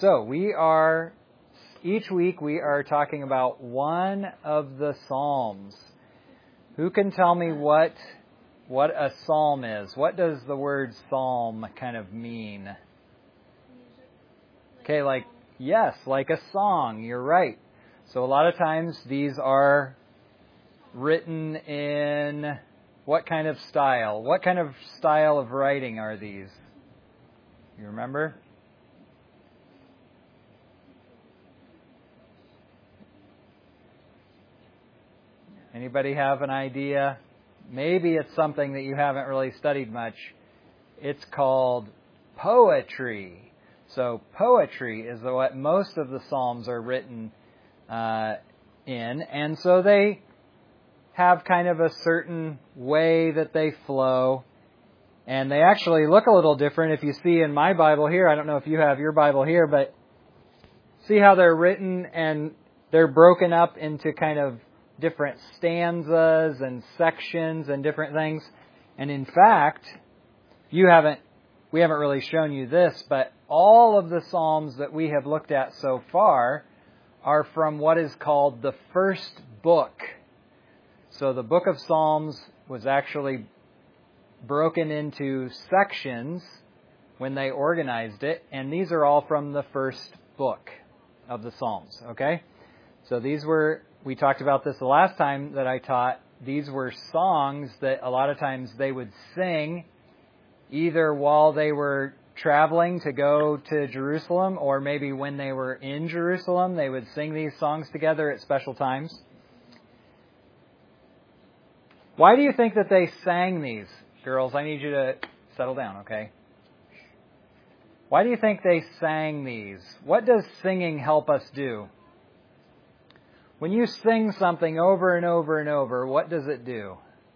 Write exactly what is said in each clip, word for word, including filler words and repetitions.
So we are, each week we are talking about one of the Psalms. Who can tell me what what a psalm is? What does the word psalm kind of mean? Okay, like, yes, like a song. You're right. So a lot of times these are written in what kind of style? What kind of style of writing are these? You remember? Anybody have an idea? Maybe it's something that you haven't really studied much. It's called poetry. So poetry is what most of the Psalms are written uh, in. And so they have kind of a certain way that they flow. And they actually look a little different. If you see in my Bible here, I don't know if you have your Bible here, but see how they're written and they're broken up into kind of different stanzas and sections and different things. And in fact, you haven't, we haven't really shown you this, but all of the Psalms that we have looked at so far are from what is called the first book. So the book of Psalms was actually broken into sections when they organized it, and these are all from the first book of the Psalms, okay? So these were, we talked about this the last time that I taught, these were songs that a lot of times they would sing either while they were traveling to go to Jerusalem, or maybe when they were in Jerusalem, they would sing these songs together at special times. Why do you think that they sang these? Girls, I need you to settle down, okay? Why do you think they sang these? What does singing help us do? When you sing something over and over and over, what does it do?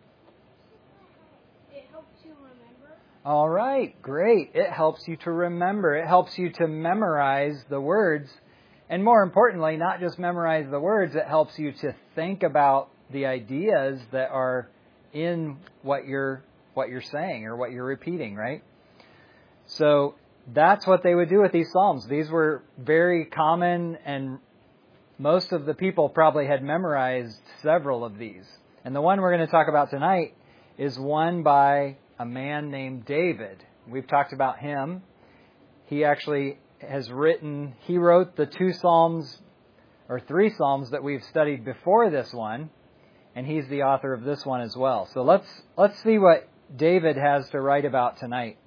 It helps you remember. All right, great. It helps you to remember. It helps you to memorize the words. And more importantly, not just memorize the words, it helps you to think about the ideas that are in what you're what you're saying or what you're repeating, right? So that's what they would do with these Psalms. These were very common, and most of the people probably had memorized several of these. And the one we're going to talk about tonight is one by a man named David. We've talked about him. He actually has written, he wrote the two Psalms, or three Psalms that we've studied before this one, and he's the author of this one as well. So let's let's see what David has to write about tonight.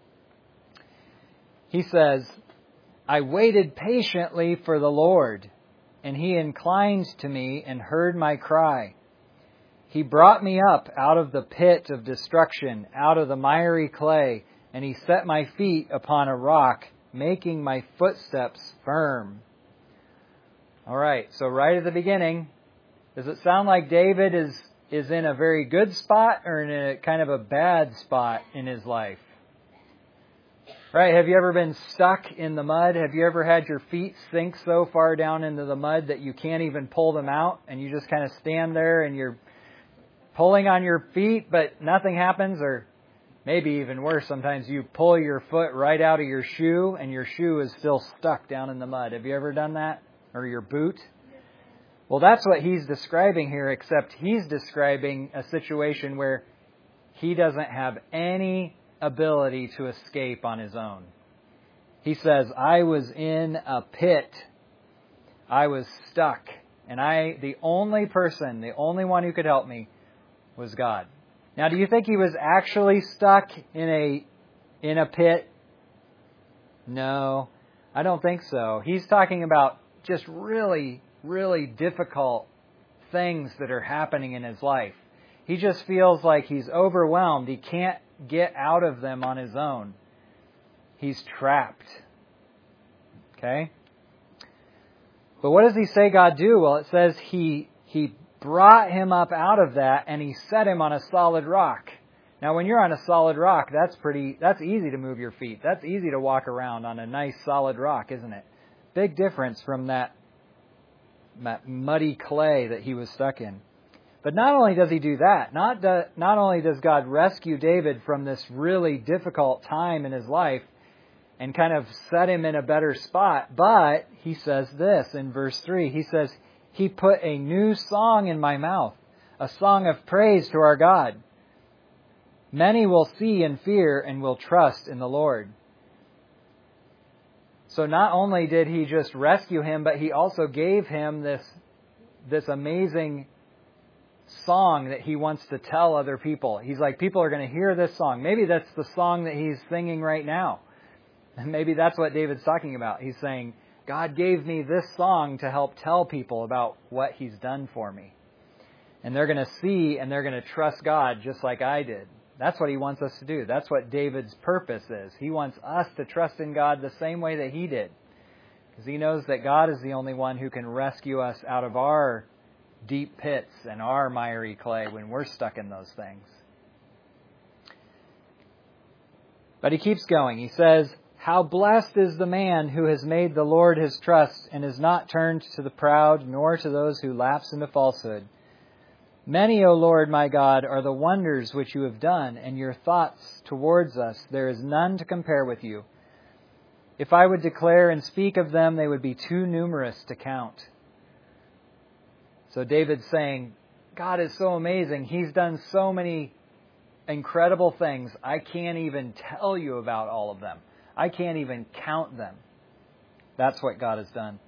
He says, "I waited patiently for the Lord, and He inclined to me and heard my cry. He brought me up out of the pit of destruction, out of the miry clay, and He set my feet upon a rock, making my footsteps firm." All right, so right at the beginning, does it sound like David is, is in a very good spot or in a kind of a bad spot in his life? Right, have you ever been stuck in the mud? Have you ever had your feet sink so far down into the mud that you can't even pull them out, and you just kind of stand there and you're pulling on your feet but nothing happens? Or maybe even worse, sometimes you pull your foot right out of your shoe and your shoe is still stuck down in the mud. Have you ever done that? Or your boot? Well, that's what he's describing here, except he's describing a situation where he doesn't have any ability to escape on his own. He says, "I was in a pit. I was stuck. And I, the only person, the only one who could help me was God." Now, do you think he was actually stuck in a, in a pit? No, I don't think so. He's talking about just really, really difficult things that are happening in his life. He just feels like he's overwhelmed. He can't get out of them on his own. He's trapped. Okay? But what does he say God do? Well, it says he he brought him up out of that and he set him on a solid rock. Now, when you're on a solid rock, that's pretty that's easy to move your feet. That's easy to walk around on a nice solid rock, isn't it? Big difference from that, that muddy clay that he was stuck in. But not only does he do that, not do, not only does God rescue David from this really difficult time in his life, and kind of set him in a better spot. But he says this in verse three. He says, He put a new song in my mouth, a song of praise to our God. Many will see and fear and will trust in the Lord. So not only did He just rescue him, but He also gave him this, this amazing song that He wants to tell other people. He's like, people are going to hear this song. Maybe that's the song that he's singing right now. And maybe that's what David's talking about. He's saying, God gave me this song to help tell people about what He's done for me. And they're going to see and they're going to trust God just like I did. That's what He wants us to do. That's what David's purpose is. He wants us to trust in God the same way that he did. Because he knows that God is the only one who can rescue us out of our deep pits and our miry clay when we're stuck in those things. But he keeps going. He says, How blessed is the man who has made the Lord his trust and is not turned to the proud, nor to those who lapse into falsehood. Many, O Lord my God, are the wonders which you have done, and your thoughts towards us, there is none to compare with you. If I would declare and speak of them, they would be too numerous to count. So David's saying, God is so amazing. He's done so many incredible things. I can't even tell you about all of them. I can't even count them. That's what God has done.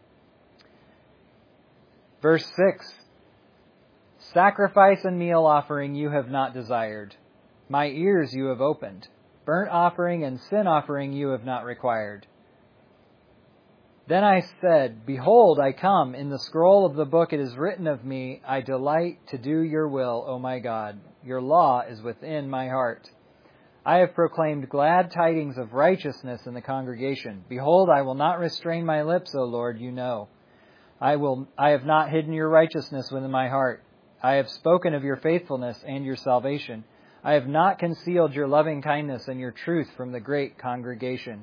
Verse six. Sacrifice and meal offering you have not desired. My ears you have opened. Burnt offering and sin offering you have not required. Then I said, Behold, I come. In the scroll of the book it is written of me, I delight to do your will, O my God. Your law is within my heart. I have proclaimed glad tidings of righteousness in the congregation. Behold, I will not restrain my lips, O Lord, you know. I will. I have not hidden your righteousness within my heart. I have spoken of your faithfulness and your salvation. I have not concealed your loving kindness and your truth from the great congregation.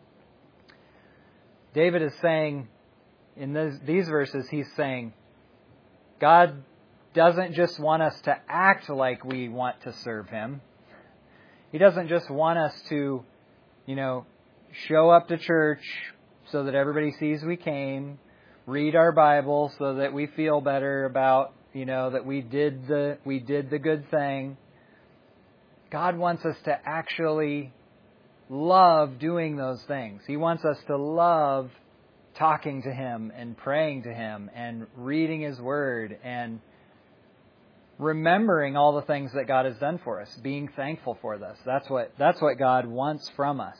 David is saying, in this, these verses, he's saying, God doesn't just want us to act like we want to serve Him. He doesn't just want us to, you know, show up to church so that everybody sees we came, read our Bible so that we feel better about, you know, that we did the we did the good thing. God wants us to actually love doing those things. He wants us to love talking to Him and praying to Him and reading His Word and remembering all the things that God has done for us, being thankful for this. That's what that's what God wants from us.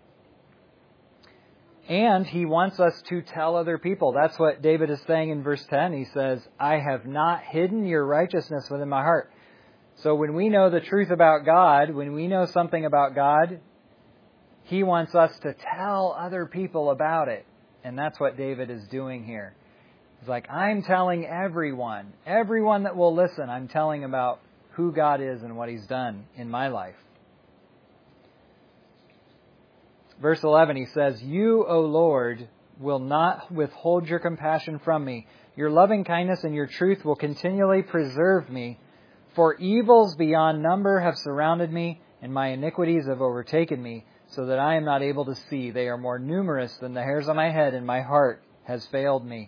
And He wants us to tell other people. That's what David is saying in verse ten. He says, I have not hidden your righteousness within my heart. So when we know the truth about God, when we know something about God, He wants us to tell other people about it. And that's what David is doing here. He's like, I'm telling everyone, everyone that will listen, I'm telling about who God is and what He's done in my life. Verse eleven, he says, You, O Lord, will not withhold your compassion from me. Your loving kindness and your truth will continually preserve me. For evils beyond number have surrounded me, and my iniquities have overtaken me, so that I am not able to see. They are more numerous than the hairs on my head, and my heart has failed me.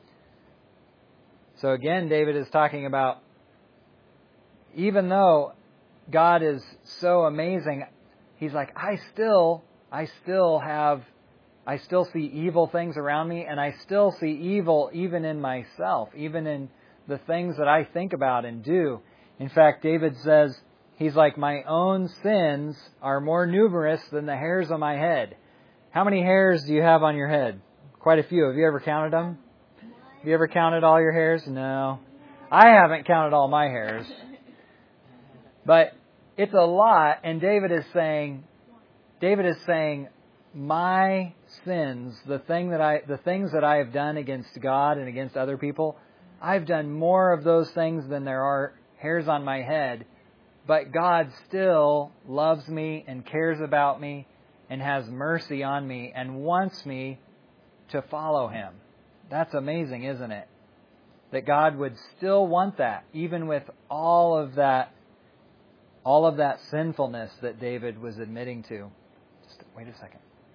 So again, David is talking about, even though God is so amazing, he's like, I still... I still have, I still see evil things around me, and I still see evil even in myself, even in the things that I think about and do. In fact, David says, he's like, my own sins are more numerous than the hairs on my head. How many hairs do you have on your head? Quite a few. Have you ever counted them? Have you ever counted all your hairs? No. I haven't counted all my hairs. But it's a lot, and David is saying, David is saying, my sins, the thing that I, the things that I have done against God and against other people, I've done more of those things than there are hairs on my head. But God still loves me and cares about me and has mercy on me and wants me to follow Him. That's amazing, isn't it? That God would still want that, even with all of that, all of that sinfulness that David was admitting to. Wait a second.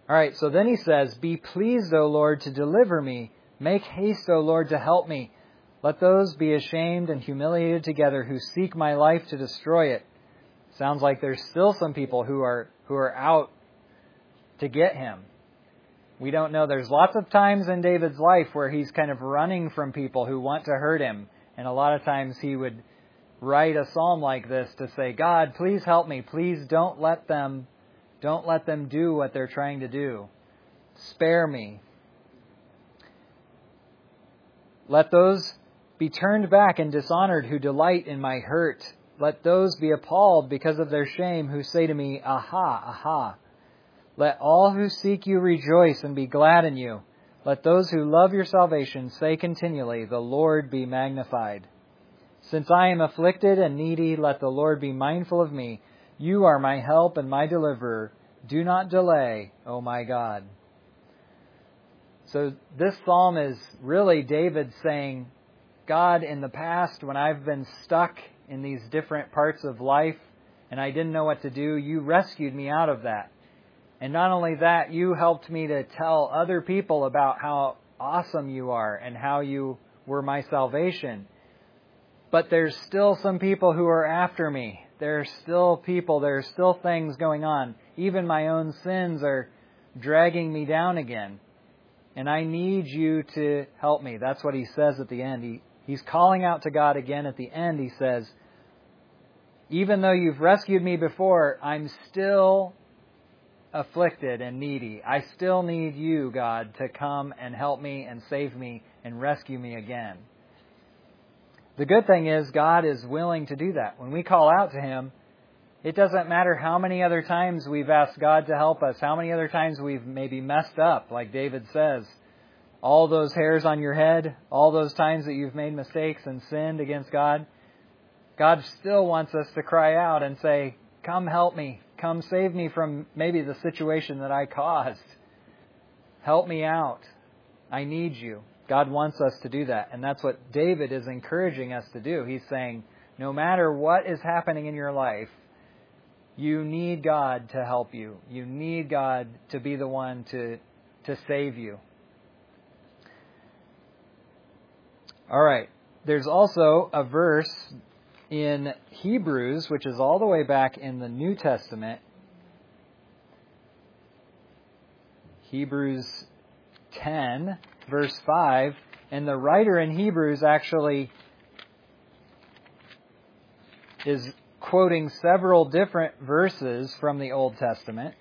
All right, so then he says, "Be pleased, O Lord, to deliver me. Make haste, O Lord, to help me. Let those be ashamed and humiliated together who seek my life to destroy it." Sounds like there's still some people who are who are out to get him. We don't know. There's lots of times in David's life where he's kind of running from people who want to hurt him. And a lot of times he would write a psalm like this to say, "God, please help me. Please don't let them, don't let them do what they're trying to do. Spare me. Let those be turned back and dishonored who delight in my hurt. Let those be appalled because of their shame who say to me, aha, aha. Let all who seek you rejoice and be glad in you. Let those who love your salvation say continually, the Lord be magnified. Since I am afflicted and needy, let the Lord be mindful of me. You are my help and my deliverer. Do not delay, O my God." So this psalm is really David saying, God, in the past, when I've been stuck in these different parts of life and I didn't know what to do, you rescued me out of that. And not only that, you helped me to tell other people about how awesome you are and how you were my salvation. But there's still some people who are after me. There are still people, there are still things going on. Even my own sins are dragging me down again. And I need you to help me. That's what he says at the end. He, he's calling out to God again at the end. He says, even though you've rescued me before, I'm still afflicted and needy. I still need you, God, to come and help me and save me and rescue me again. The good thing is God is willing to do that. When we call out to Him, it doesn't matter how many other times we've asked God to help us, how many other times we've maybe messed up, like David says. All those hairs on your head, all those times that you've made mistakes and sinned against God, God still wants us to cry out and say, come help me. Come save me from maybe the situation that I caused. Help me out. I need you. God wants us to do that. And that's what David is encouraging us to do. He's saying, no matter what is happening in your life, you need God to help you. You need God to be the one to, to save you. All right. There's also a verse in Hebrews, which is all the way back in the New Testament. Hebrews ten, verse five. And the writer in Hebrews actually is quoting several different verses from the Old Testament.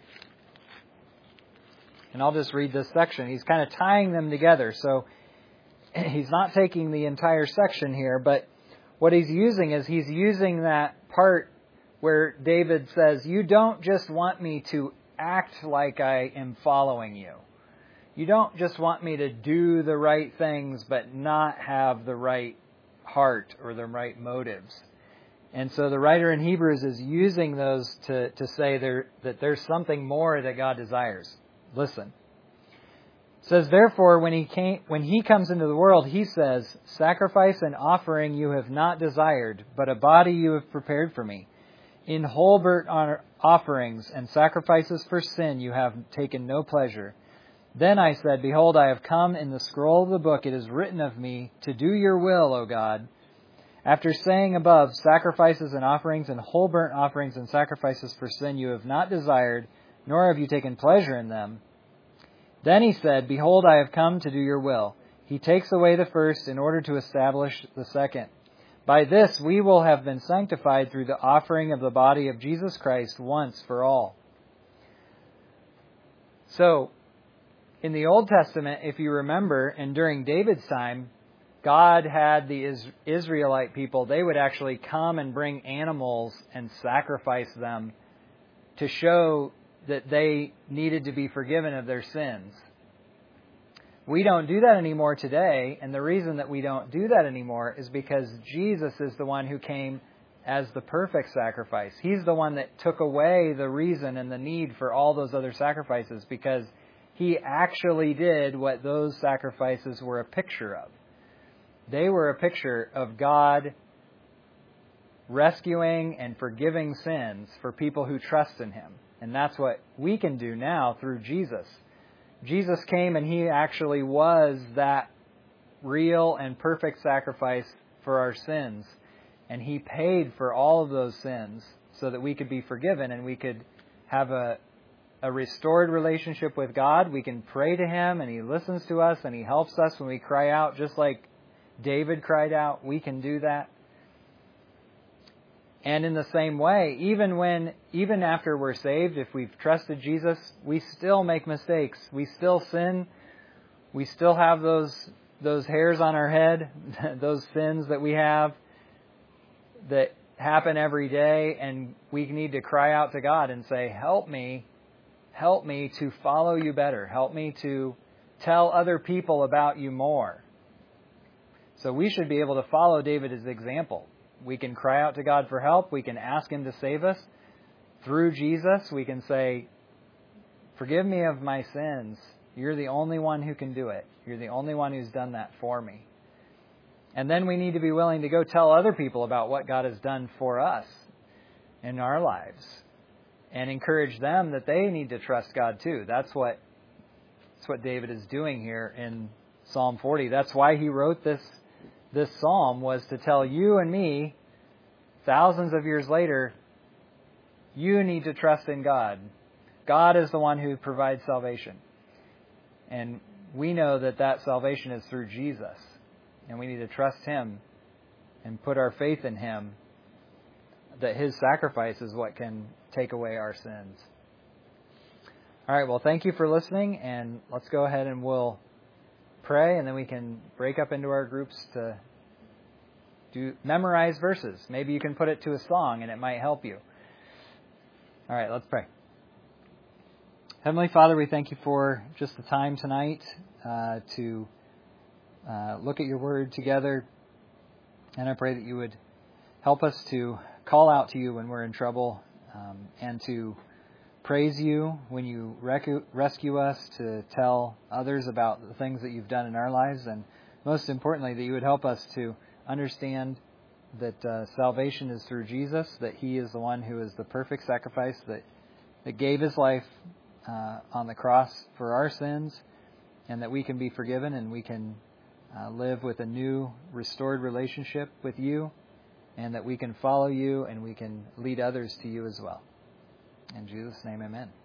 And I'll just read this section. He's kind of tying them together. So he's not taking the entire section here, but what he's using is he's using that part where David says, you don't just want me to act like I am following you. You don't just want me to do the right things but not have the right heart or the right motives. And so the writer in Hebrews is using those to, to say there, that there's something more that God desires. Listen. It says, therefore, when he came, when he comes into the world, he says, sacrifice and offering you have not desired, but a body you have prepared for me. In whole burnt offerings and sacrifices for sin you have taken no pleasure. Then I said, behold, I have come. In the scroll of the book it is written of me, to do your will, O God. After saying above, sacrifices and offerings and whole burnt offerings and sacrifices for sin you have not desired, nor have you taken pleasure in them. Then he said, behold, I have come to do your will. He takes away the first in order to establish the second. By this we will have been sanctified through the offering of the body of Jesus Christ once for all. So, in the Old Testament, if you remember, and during David's time, God had the Israelite people, they would actually come and bring animals and sacrifice them to show that they needed to be forgiven of their sins. We don't do that anymore today, and the reason that we don't do that anymore is because Jesus is the one who came as the perfect sacrifice. He's the one that took away the reason and the need for all those other sacrifices, because He actually did what those sacrifices were a picture of. They were a picture of God rescuing and forgiving sins for people who trust in Him. And that's what we can do now through Jesus. Jesus came and He actually was that real and perfect sacrifice for our sins. And He paid for all of those sins so that we could be forgiven and we could have a, a restored relationship with God. We can pray to Him and He listens to us and He helps us when we cry out, just like David cried out. We can do that. And in the same way, even when, even after we're saved, if we've trusted Jesus, we still make mistakes. We still sin. We still have those those hairs on our head, those sins that we have that happen every day, and we need to cry out to God and say, help me, help me to follow you better. Help me to tell other people about you more. So we should be able to follow David's example. We can cry out to God for help. We can ask Him to save us. Through Jesus, we can say, forgive me of my sins. You're the only one who can do it. You're the only one who's done that for me. And then we need to be willing to go tell other people about what God has done for us in our lives and encourage them that they need to trust God too. That's what, that's what David is doing here in Psalm forty. That's why he wrote this This psalm, was to tell you and me, thousands of years later, you need to trust in God. God is the one who provides salvation. And we know that that salvation is through Jesus. And we need to trust Him and put our faith in Him, that His sacrifice is what can take away our sins. All right, well, thank you for listening, and let's go ahead and we'll pray, and then we can break up into our groups to do memorize verses. Maybe you can put it to a song, and it might help you. All right, let's pray. Heavenly Father, we thank you for just the time tonight uh, to uh, look at your word together, and I pray that you would help us to call out to you when we're in trouble, um, and to praise you when you recu- rescue us, to tell others about the things that you've done in our lives, and most importantly, that you would help us to understand that uh, salvation is through Jesus, that He is the one who is the perfect sacrifice, that, that gave His life uh, on the cross for our sins, and that we can be forgiven and we can uh, live with a new, restored relationship with you, and that we can follow you and we can lead others to you as well. In Jesus' name, amen.